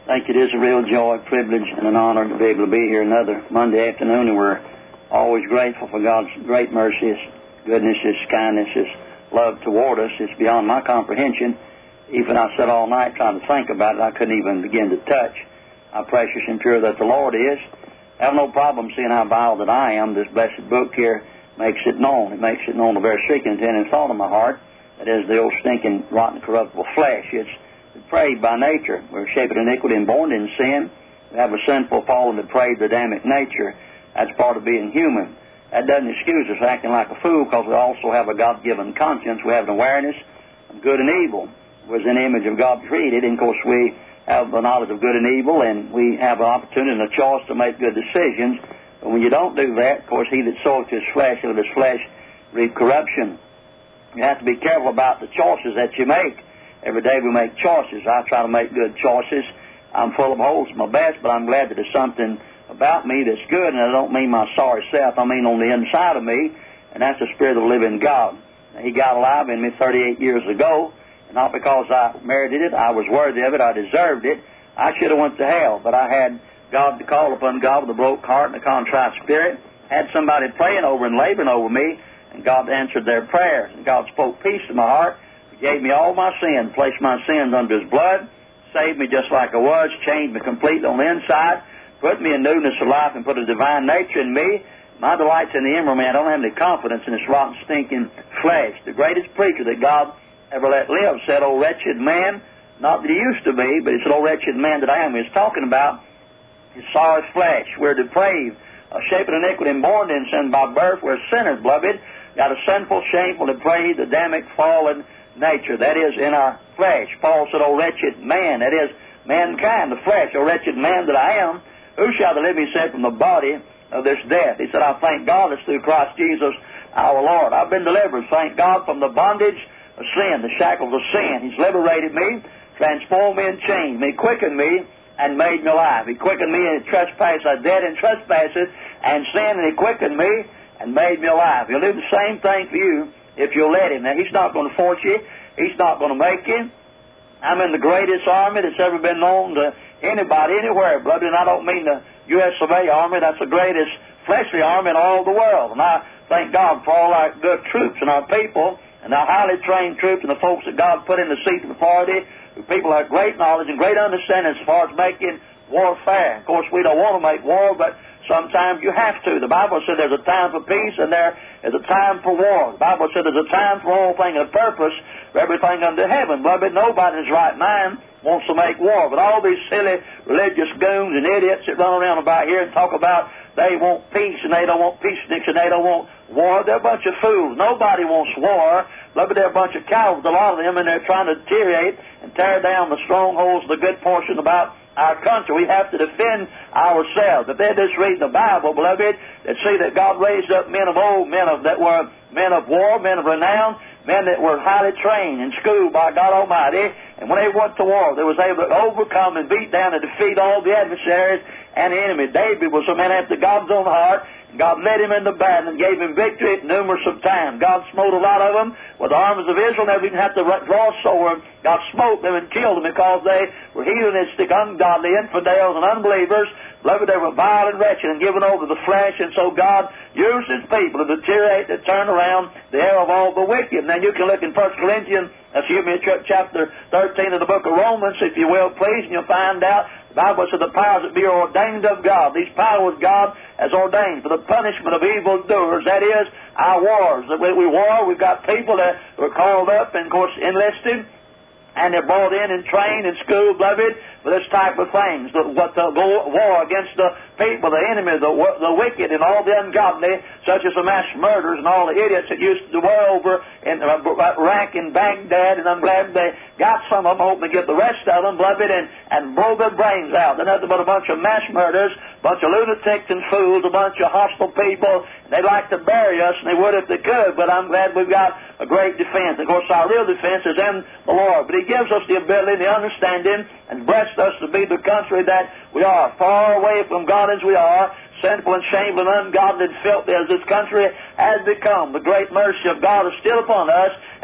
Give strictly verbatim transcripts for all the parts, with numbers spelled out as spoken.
think it is a real joy, privilege, and an honor to be able to be here another Monday afternoon, and we're always grateful for God's great mercy, His goodness, His kindness, His love toward us. It's beyond my comprehension. Even I sat all night trying to think about it, I couldn't even begin to touch how precious and pure that the Lord is. I have no problem seeing how vile that I am. This blessed book here makes it known. It makes it known the very secret intent and thought of my heart. That is the old stinking, rotten, corruptible flesh. It's depraved by nature. We're shaped in iniquity and born in sin. We have a sinful, fallen, depraved, Adamic nature. That's part of being human. That doesn't excuse us acting like a fool, because we also have a God-given conscience. We have an awareness of good and evil. It was in the image of God created, and of course we have the knowledge of good and evil, and we have an opportunity and a choice to make good decisions. But when you don't do that, of course, he that soweth his flesh, and of his flesh reap corruption. You have to be careful about the choices that you make. Every day we make choices. I try to make good choices. I'm full of holes at my best, but I'm glad that there's something about me that's good, and I don't mean my sorry self. I mean on the inside of me, and that's the Spirit of the living God. He got alive in me thirty-eight years ago, and not because I merited it, I was worthy of it, I deserved it. I should have went to hell, but I had God to call upon, God with a broke heart and a contrite spirit, had somebody praying over and laboring over me, and God answered their prayers, and God spoke peace to my heart. He gave me all my sins, placed my sins under His blood, saved me just like I was, changed me completely on the inside, put me in newness of life, and put a divine nature in me. My delight's in the inward man. I don't have any confidence in this rotten, stinking flesh. The greatest preacher that God ever let live said, "Oh, wretched man," not that he used to be, but he said, "Oh, wretched man that I am." He was talking about his sorry flesh. We're depraved, uh, shaped in iniquity and born in sin by birth. We're sinners, beloved. Got a sinful, shameful, depraved, Adamic, fallen nature. That is in our flesh. Paul said, "Oh, wretched man," that is mankind, the flesh. "Oh, wretched man that I am, who shall deliver me from the body of this death?" He said, "I thank God it's through Christ Jesus our Lord." I've been delivered, thank God, from the bondage of sin, the shackles of sin. He's liberated me, transformed me and changed me, quickened me, and made me alive. He quickened me in trespass. I was dead in trespasses and sin, and He quickened me and made me alive. He'll do the same thing for you if you'll let Him. Now, He's not going to force you. He's not going to make you. I'm in the greatest army that's ever been known to anybody, anywhere, beloved, and I don't mean the U S of A Army. That's the greatest fleshly army in all the world. And I thank God for all our good troops and our people and our highly trained troops and the folks that God put in the seat of authority, who people have great knowledge and great understanding as far as making warfare. Of course, we don't want to make war, but sometimes you have to. The Bible said there's a time for peace and there is a time for war. The Bible said there's a time for all things and a purpose for everything under heaven. Beloved, nobody in his right mind wants to make war. But all these silly religious goons and idiots that run around about here and talk about they want peace and they don't want peaceniks and they don't want war, they're a bunch of fools. Nobody wants war. Beloved, they're a bunch of cowards, a lot of them, and they're trying to deteriorate and tear down the strongholds of the good portion about our country. We have to defend ourselves. If they just read the Bible, beloved, they'd see that God raised up men of old, men of that were men of war, men of renown, men that were highly trained and schooled by God Almighty, and when they went to war, they was able to overcome and beat down and defeat all the adversaries and the enemy. David was a man after God's own heart. God led him into battle and gave him victory numerous of times. God smote a lot of them with the armies of Israel. Never even had to draw a sword. God smote them and killed them because they were heathenistic, ungodly, infidels, and unbelievers. Beloved, they were vile and wretched and given over to the flesh, and so God used His people to deteriorate, to turn around the error of all the wicked. And then you can look in First Corinthians, excuse me, chapter thirteen of the book of Romans, if you will, please, and you'll find out the Bible said the powers that be are ordained of God. These powers God has ordained for the punishment of evildoers. That is, our wars. That we, we war, we've got people that were called up and, of course, enlisted, and they're brought in and trained and schooled, beloved, for this type of things. The, what the war against the people, the enemy, the, the wicked, and all the ungodly, such as the mass murderers and all the idiots that used to war over in uh, Iraq and Baghdad, and I'm glad they got some of them, hoping to get the rest of them, beloved, and, and blow their brains out. They're nothing but a bunch of mass murderers, a bunch of lunatics and fools, a bunch of hostile people. They'd like to bury us, and they would if they could, but I'm glad we've got a great defense. Of course, our real defense is in the Lord, but He gives us the ability, the understanding, and blessed us to be the country that we are, far away from God as we are, sinful and shameful and ungodly and filthy as this country has become. The great mercy of God is still upon us,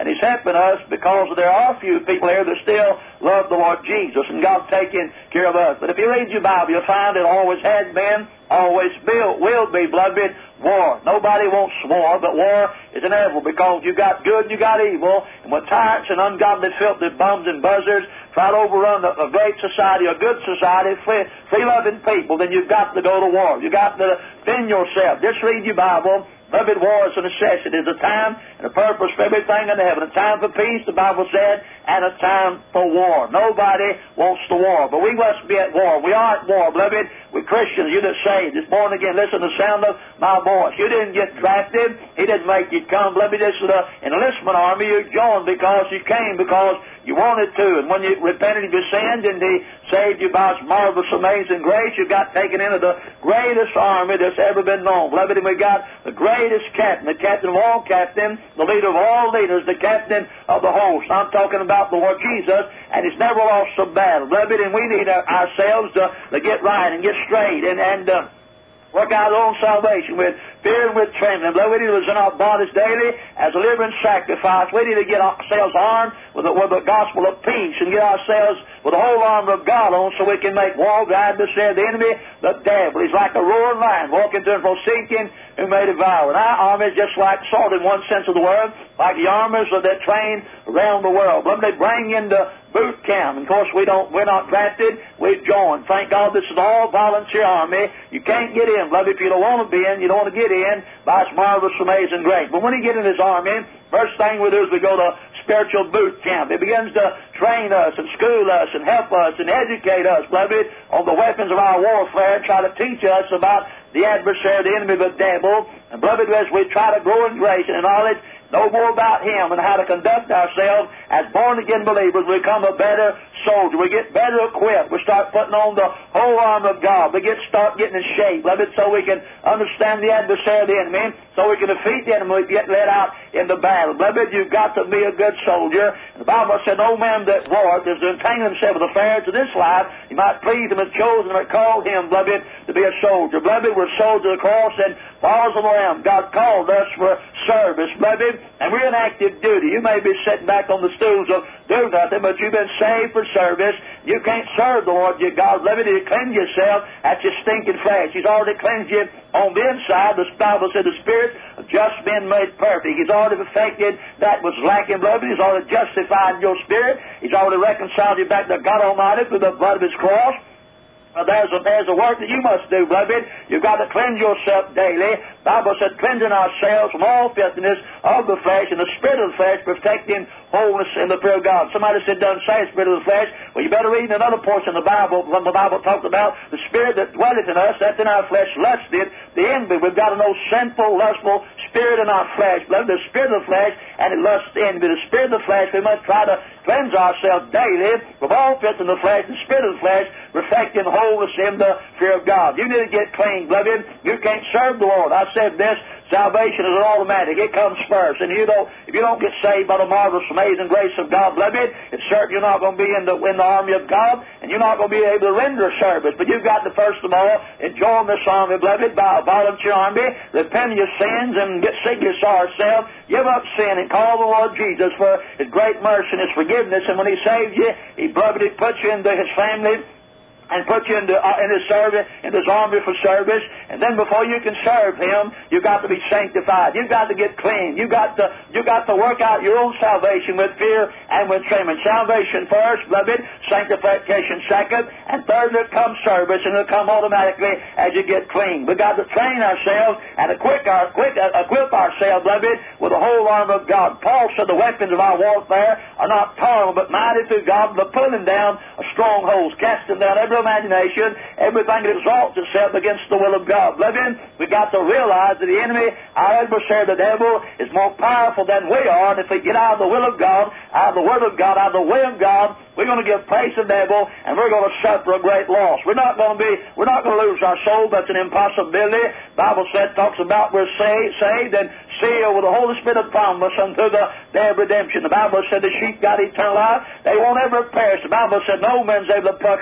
and He's helping us because there are a few people here that still love the Lord Jesus, and God's taking care of us. But if you read your Bible, you'll find it always has been, always will, will be, beloved, war. Nobody wants war, but war is inevitable because you got good and you got evil, and when tyrants and ungodly, filthy bums and buzzards try to overrun a, a great society, a good society, free, free-loving people, then you've got to go to war. You've got to defend yourself. Just read your Bible. Beloved, war is a necessity. It's a time and a purpose for everything in heaven. A time for peace, the Bible said, and a time for war. Nobody wants the war, but we must be at war. We are at war, beloved. We're Christians. You that saved, is born again. Listen to the sound of my voice. You didn't get drafted. He didn't make you come. Beloved, this is an enlistment army. You joined because you came, because you wanted to. And when you repented of your sins and He saved you by His marvelous, amazing grace, you got taken into the greatest army that's ever been known. Beloved, and we got the greatest captain, the captain of all captains, the leader of all leaders, the captain of the host. I'm talking about the Lord Jesus, and He's never lost a battle. Beloved, and we need our, ourselves to, to get right and get straight and, and uh, work out our own salvation with fear and with trembling. Beloved, we need to present our bodies daily as a living sacrifice. We need to get ourselves armed with the, with the gospel of peace and get ourselves with the whole armor of God on so we can make war. The adversary of the enemy, the devil. He's like a roaring lion walking to and fro seeking who may devour. And our army is just like salt in one sense of the word, like the armors that train around the world. But they bring into boot camp. And of course, we don't, we're not drafted. We've joined. Thank God this is all volunteer army. You can't get in, beloved, if you don't want to be in. You don't want to get in by His marvelous, amazing grace. But when you get in His army, first thing we do is we go to spiritual boot camp. It begins to train us and school us and help us and educate us, beloved, on the weapons of our warfare and try to teach us about the adversary, the enemy, the devil. And beloved, as we try to grow in grace and in knowledge, know more about Him and how to conduct ourselves as born-again believers, we become a better soldier. We get better equipped. We start putting on the whole armor of God. We get start getting in shape, beloved, so we can understand the adversary of the enemy, so we can defeat the enemy, get led out in the battle. Beloved, you've got to be a good soldier. And the Bible said, no man that warreth is to entangle himself with the affairs of this life. He might please Him and chosen Him and called him, beloved, to be a soldier. Beloved, we're soldiers of the cross and followers of the Lamb. God called us for service, beloved, and we're in active duty. You may be sitting back on the stools of do nothing, but you've been saved for service. You can't serve the Lord your God, beloved, to cleanse yourself at your stinking flesh. He's already cleansed you on the inside. The Bible said the Spirit of just been made perfect. He's already perfected that was lacking, beloved. He's already justified your spirit. He's already reconciled you back to God Almighty through the blood of His cross. Now, there's a, there's a work that you must do, beloved. You've got to cleanse yourself daily. The Bible said, cleansing ourselves from all filthiness of the flesh and the spirit of the flesh, protecting wholeness in the fear of God. Somebody said, doesn't say spirit of the flesh. Well, you better read another portion of the Bible when the Bible talks about the spirit that dwelleth in us, that's in our flesh, lusted, the envy. We've got to know sinful, lustful spirit in our flesh, beloved. The spirit of the flesh, and it lusts envy. The spirit of the flesh, we must try to cleanse ourselves daily from all filth in the flesh, the spirit of the flesh, reflecting wholeness in the fear of God. You need to get clean, beloved. You can't serve the Lord. I said this, salvation is an automatic. It comes first. And you don't, if you don't get saved by the marvelous, amazing grace of God, beloved, it's certain you're not going to be in the, in the army of God, and you're not going to be able to render service. But you've got to, first of all, join this army, beloved, by a volunteer army, repent of your sins, and get sick of your sorrow self, give up sin, and call the Lord Jesus for His great mercy and His forgiveness. And when He saved you, He, beloved, He put you into His family, and put you into, uh, in His service, in His army for service. And then before you can serve Him, you've got to be sanctified. You've got to get clean. You've got to, you've got to work out your own salvation with fear and with trembling. Salvation first, beloved, sanctification second, and third will come service, and it'll come automatically as you get clean. We've got to train ourselves and equip, our, equip, uh, equip ourselves, beloved, with the whole armor of God. Paul said the weapons of our warfare are not carnal, but mighty through God, the pulling down of strongholds, casting down every imagination, everything that exalts itself against the will of God. Beloved, we've got to realize that the enemy, our adversary, the devil, is more powerful than we are, and if we get out of the will of God, out of the Word of God, out of the way of God, we're going to give place to the devil, and we're going to suffer a great loss. We're not going to be, we're not going to lose our soul. That's an impossibility. The Bible said, talks about we're saved, saved and sealed with the Holy Spirit of promise unto the day of redemption. The Bible said the sheep got eternal life. They won't ever perish. The Bible said no man's able to pluck us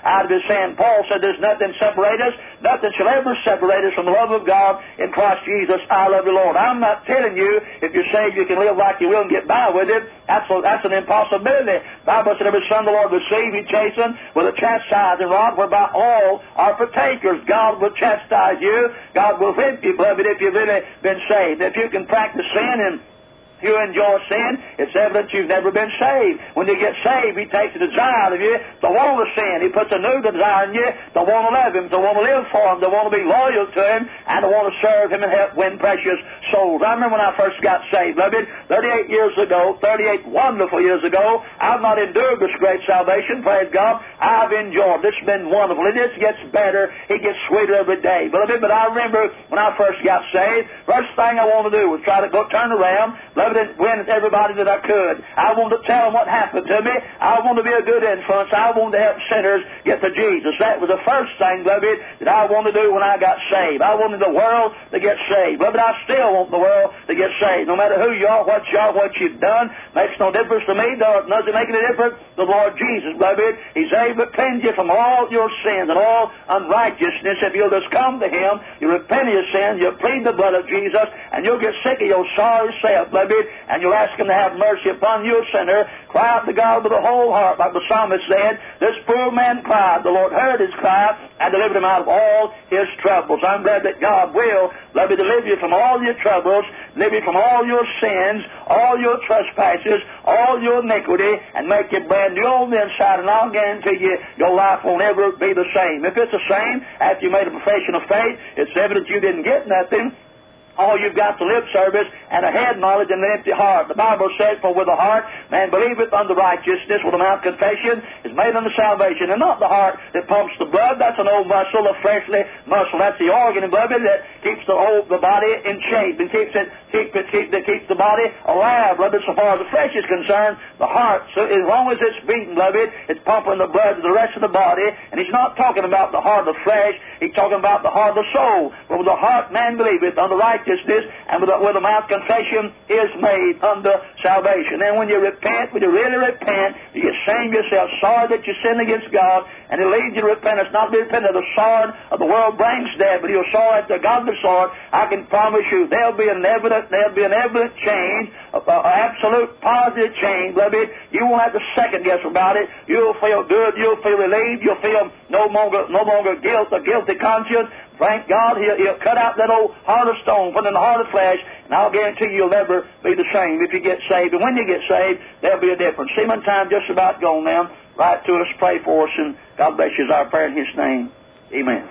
out of his hand. Paul said there's nothing separate us, nothing shall ever separate us from the love of God in Christ Jesus. I love you, Lord. I'm not telling you if you're saved you can live like you will and get by with it. That's, a, that's an impossibility. The Bible said every son the Lord will receive, he chasten with a chastising rod, whereby all are partakers. God will chastise you. God will whip you, beloved, if you've really been saved. If you can practice sin and you enjoy sin, it's evident you've never been saved. When you get saved, He takes a desire out of you to want to sin. He puts a new desire in you to want to love Him, to want to live for Him, to want to be loyal to Him, and to want to serve Him and help win precious souls. I remember when I first got saved, beloved, thirty-eight years ago, thirty-eight wonderful years ago, I've not endured this great salvation, praise God. I've enjoyed it. It's been wonderful. It just gets better. It gets sweeter every day, beloved. But I remember when I first got saved, first thing I wanted to do was try to go turn around, and win everybody that I could. I wanted to tell them what happened to me. I wanted to be a good influence. I wanted to help sinners get to Jesus. That was the first thing, beloved, that I wanted to do when I got saved. I wanted the world to get saved. Beloved, I still want the world to get saved. No matter who you are, what you are, what you've done, makes no difference to me. Doesn't make any difference to the Lord Jesus, beloved. He's able to cleanse you from all your sins and all unrighteousness. If you'll just come to Him, you repent of your sins, you'll plead the blood of Jesus, and you'll get sick of your sorry self, beloved, and you'll ask Him to have mercy upon you, sinner. Cry out to God with a whole heart, like the psalmist said. This poor man cried. The Lord heard his cry and delivered him out of all his troubles. I'm glad that God will love you, deliver you from all your troubles, deliver you from all your sins, all your trespasses, all your iniquity, and make you brand new on the inside. And I'll guarantee you, your life will never be the same. If it's the same after you made a profession of faith, it's evident you didn't get nothing. All you've got to lip service and a head knowledge and an empty heart. The Bible says, for with the heart man believeth unto righteousness, with the mouth confession is made unto salvation. And not the heart that pumps the blood. That's an old muscle, a fleshly muscle. That's the organ, beloved, that keeps the whole the body in shape and keeps it, keep it, keep, that keeps the body alive, beloved. So far as the flesh is concerned, the heart, so as long as it's beating, beloved, it's pumping the blood to the rest of the body. And He's not talking about the heart of the flesh. He's talking about the heart of the soul. For with the heart man believeth unto righteousness, and with a, with a mouth confession is made unto salvation. And when you repent, when you really repent, you shame yourself, sorry that you sinned against God, and it leads you to repentance, not to be repentant of the sword of the world brings death, but you're sorry at the godly sword. I can promise you there'll be an evident, there'll be an evident change, an absolute positive change, beloved. You won't have to second guess about it. You'll feel good, you'll feel relieved, you'll feel no longer, no longer guilt, a guilty conscience. Thank God, he'll, he'll cut out that old heart of stone, put in the heart of flesh, and I'll guarantee you'll never be the same if you get saved. And when you get saved, there'll be a difference. Seaman time just about gone now. Write to us, pray for us, and God bless you is our prayer in His name. Amen.